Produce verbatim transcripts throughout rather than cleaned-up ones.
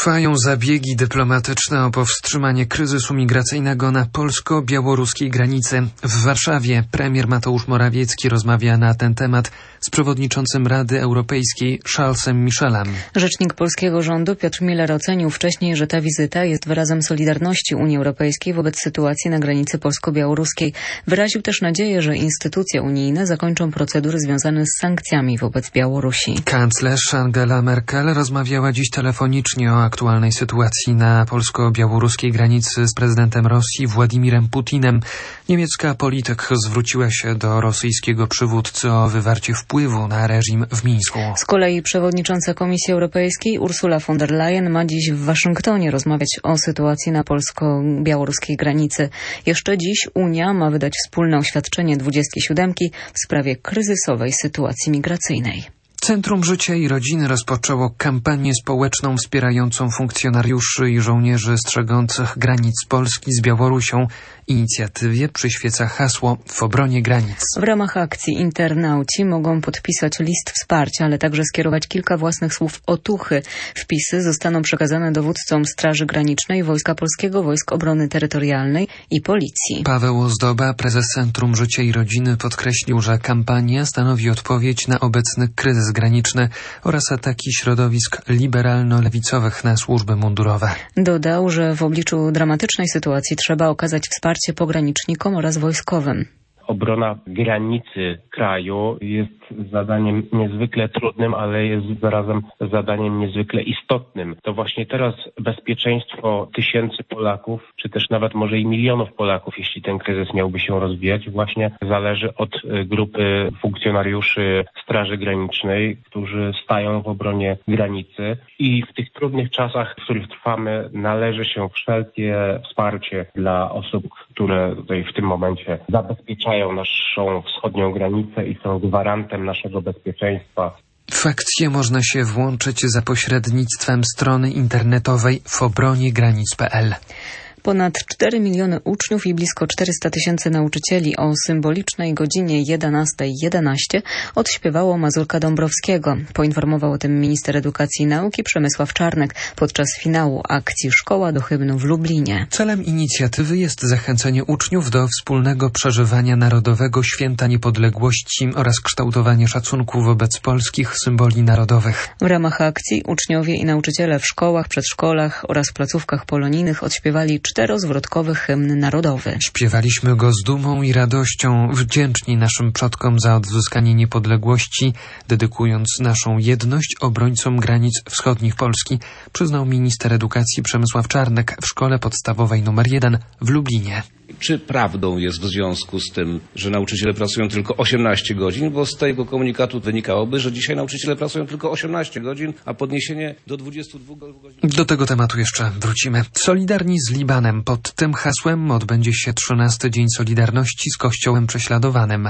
Trwają zabiegi dyplomatyczne o powstrzymanie kryzysu migracyjnego na polsko-białoruskiej granicy. W Warszawie premier Mateusz Morawiecki rozmawia na ten temat z przewodniczącym Rady Europejskiej Charlesem Michelem. Rzecznik polskiego rządu Piotr Müller ocenił wcześniej, że ta wizyta jest wyrazem solidarności Unii Europejskiej wobec sytuacji na granicy polsko-białoruskiej. Wyraził też nadzieję, że instytucje unijne zakończą procedury związane z sankcjami wobec Białorusi. Kanclerz Angela Merkel rozmawiała dziś telefonicznie o aktualnej sytuacji na polsko-białoruskiej granicy z prezydentem Rosji Władimirem Putinem. Niemiecka polityk zwróciła się do rosyjskiego przywódcy o wywarcie wpływu na reżim w Mińsku. Z kolei przewodnicząca Komisji Europejskiej Ursula von der Leyen ma dziś w Waszyngtonie rozmawiać o sytuacji na polsko-białoruskiej granicy. Jeszcze dziś Unia ma wydać wspólne oświadczenie dwudziestki siódemki w sprawie kryzysowej sytuacji migracyjnej. Centrum Życia i Rodziny rozpoczęło kampanię społeczną wspierającą funkcjonariuszy i żołnierzy strzegących granic Polski z Białorusią. Inicjatywie przyświeca hasło w obronie granic. W ramach akcji internauci mogą podpisać list wsparcia, ale także skierować kilka własnych słów otuchy. Wpisy zostaną przekazane dowódcom Straży Granicznej, Wojska Polskiego, Wojsk Obrony Terytorialnej i Policji. Paweł Ozdoba, prezes Centrum Życia i Rodziny, podkreślił, że kampania stanowi odpowiedź na obecny kryzys graniczny oraz ataki środowisk liberalno-lewicowych na służby mundurowe. Dodał, że w obliczu dramatycznej sytuacji trzeba okazać wsparcie pogranicznikom oraz wojskowym. Obrona granicy kraju jest zadaniem niezwykle trudnym, ale jest zarazem zadaniem niezwykle istotnym. To właśnie teraz bezpieczeństwo tysięcy Polaków, czy też nawet może i milionów Polaków, jeśli ten kryzys miałby się rozwijać, właśnie zależy od grupy funkcjonariuszy Straży Granicznej, którzy stają w obronie granicy. I w tych trudnych czasach, w których trwamy, należy się wszelkie wsparcie dla osób, które tutaj w tym momencie zabezpieczają naszą wschodnią granicę i są gwarantem naszego bezpieczeństwa. W akcję można się włączyć za pośrednictwem strony internetowej w obronie granic kropka p l. Ponad cztery miliony uczniów i blisko czterysta tysięcy nauczycieli o symbolicznej godzinie jedenastej jedenaście odśpiewało Mazurka Dąbrowskiego. Poinformował o tym minister edukacji i nauki Przemysław Czarnek podczas finału akcji Szkoła do hymnu w Lublinie. Celem inicjatywy jest zachęcenie uczniów do wspólnego przeżywania Narodowego Święta Niepodległości oraz kształtowanie szacunku wobec polskich symboli narodowych. W ramach akcji uczniowie i nauczyciele w szkołach, przedszkolach oraz placówkach polonijnych odśpiewali czterozwrotkowy hymn narodowy. Śpiewaliśmy go z dumą i radością, wdzięczni naszym przodkom za odzyskanie niepodległości, dedykując naszą jedność obrońcom granic wschodnich Polski, przyznał minister edukacji Przemysław Czarnek w szkole podstawowej numer jeden w Lublinie. Czy prawdą jest w związku z tym, że nauczyciele pracują tylko osiemnaście godzin, bo z tego komunikatu wynikałoby, że dzisiaj nauczyciele pracują tylko osiemnaście godzin, a podniesienie do dwudziestu dwóch godzin... Do tego tematu jeszcze wrócimy. Solidarni z Libanem. Pod tym hasłem odbędzie się trzynasty Dzień Solidarności z Kościołem Prześladowanym.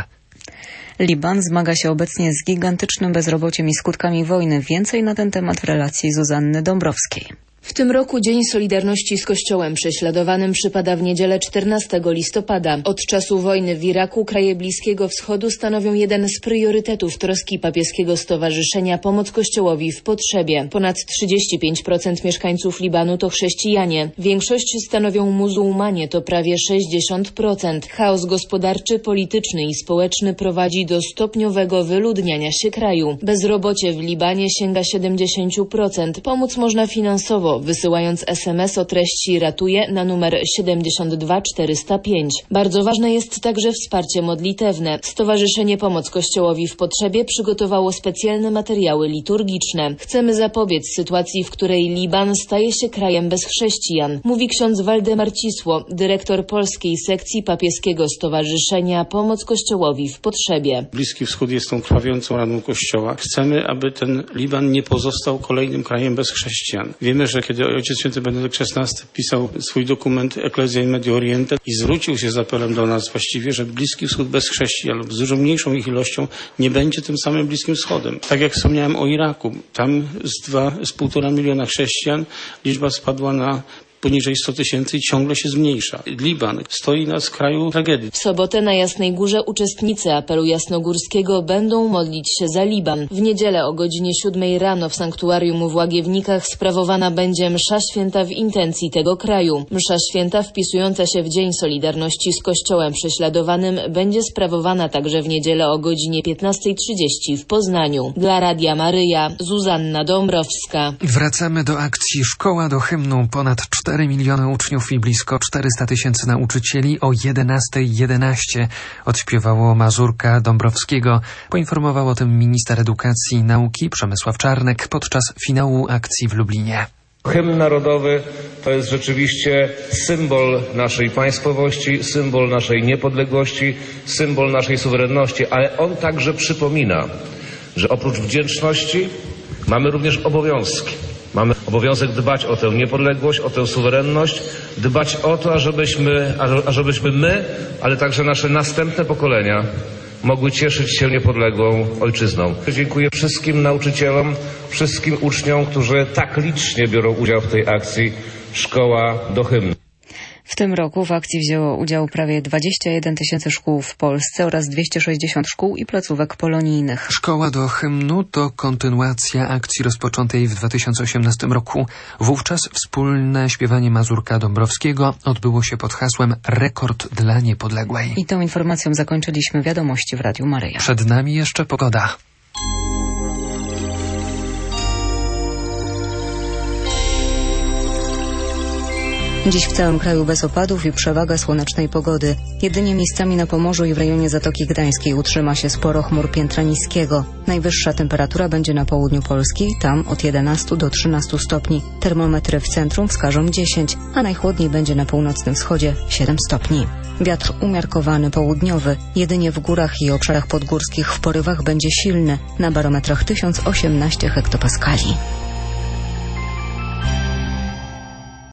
Liban zmaga się obecnie z gigantycznym bezrobociem i skutkami wojny. Więcej na ten temat w relacji Zuzanny Dąbrowskiej. W tym roku Dzień Solidarności z Kościołem Prześladowanym przypada w niedzielę czternastego listopada. Od czasu wojny w Iraku kraje Bliskiego Wschodu stanowią jeden z priorytetów troski papieskiego stowarzyszenia Pomoc Kościołowi w Potrzebie. Ponad trzydzieści pięć procent mieszkańców Libanu to chrześcijanie. Większość stanowią muzułmanie, to prawie sześćdziesiąt procent. Chaos gospodarczy, polityczny i społeczny prowadzi do stopniowego wyludniania się kraju. Bezrobocie w Libanie sięga siedemdziesiąt procent. Pomóc można finansowo, wysyłając es em es o treści ratuje na numer siedemdziesiąt dwa czterysta pięć. Bardzo ważne jest także wsparcie modlitewne. Stowarzyszenie Pomoc Kościołowi w Potrzebie przygotowało specjalne materiały liturgiczne. Chcemy zapobiec sytuacji, w której Liban staje się krajem bez chrześcijan, mówi ksiądz Waldemar Cisło, dyrektor polskiej sekcji papieskiego Stowarzyszenia Pomoc Kościołowi w Potrzebie. Bliski Wschód jest tą krwawiącą raną Kościoła. Chcemy, aby ten Liban nie pozostał kolejnym krajem bez chrześcijan. Wiemy, że kiedy Ojciec Święty Benedykt szesnasty pisał swój dokument Ecclesia in Medio Oriente i zwrócił się z apelem do nas właściwie, że Bliski Wschód bez chrześcijan lub z dużo mniejszą ich ilością nie będzie tym samym Bliskim Wschodem. Tak jak wspomniałem o Iraku, tam z dwa, z półtora miliona chrześcijan liczba spadła na poniżej sto tysięcy i ciągle się zmniejsza. Liban stoi na skraju tragedii. W sobotę na Jasnej Górze uczestnicy apelu jasnogórskiego będą modlić się za Liban. W niedzielę o godzinie siódmej rano w sanktuarium w Łagiewnikach sprawowana będzie msza święta w intencji tego kraju. Msza święta wpisująca się w Dzień Solidarności z Kościołem prześladowanym będzie sprawowana także w niedzielę o godzinie piętnastej trzydzieści w Poznaniu. Dla Radia Maryja, Zuzanna Dąbrowska. Wracamy do akcji Szkoła do hymnu. Ponad cztery miliony uczniów i blisko czterysta tysięcy nauczycieli o jedenastej jedenaście odśpiewało Mazurka Dąbrowskiego. Poinformował o tym minister edukacji i nauki Przemysław Czarnek podczas finału akcji w Lublinie. Hymn narodowy to jest rzeczywiście symbol naszej państwowości, symbol naszej niepodległości, symbol naszej suwerenności, ale on także przypomina, że oprócz wdzięczności mamy również obowiązki. Mamy obowiązek dbać o tę niepodległość, o tę suwerenność, dbać o to, ażebyśmy, ażebyśmy my, ale także nasze następne pokolenia mogły cieszyć się niepodległą ojczyzną. Dziękuję wszystkim nauczycielom, wszystkim uczniom, którzy tak licznie biorą udział w tej akcji Szkoła do hymnu. W tym roku w akcji wzięło udział prawie dwadzieścia jeden tysięcy szkół w Polsce oraz dwieście sześćdziesiąt szkół i placówek polonijnych. Szkoła do hymnu to kontynuacja akcji rozpoczętej w dwa tysiące osiemnastym roku. Wówczas wspólne śpiewanie Mazurka Dąbrowskiego odbyło się pod hasłem Rekord dla Niepodległej. I tą informacją zakończyliśmy wiadomości w Radiu Maryja. Przed nami jeszcze pogoda. Dziś w całym kraju bez opadów i przewaga słonecznej pogody. Jedynie miejscami na Pomorzu i w rejonie Zatoki Gdańskiej utrzyma się sporo chmur piętra niskiego. Najwyższa temperatura będzie na południu Polski, tam od jedenastu do trzynastu stopni. Termometry w centrum wskażą dziesięć, a najchłodniej będzie na północnym wschodzie siedem stopni. Wiatr umiarkowany południowy, jedynie w górach i obszarach podgórskich w porywach będzie silny, na barometrach tysiąc osiemnaście hektopaskali.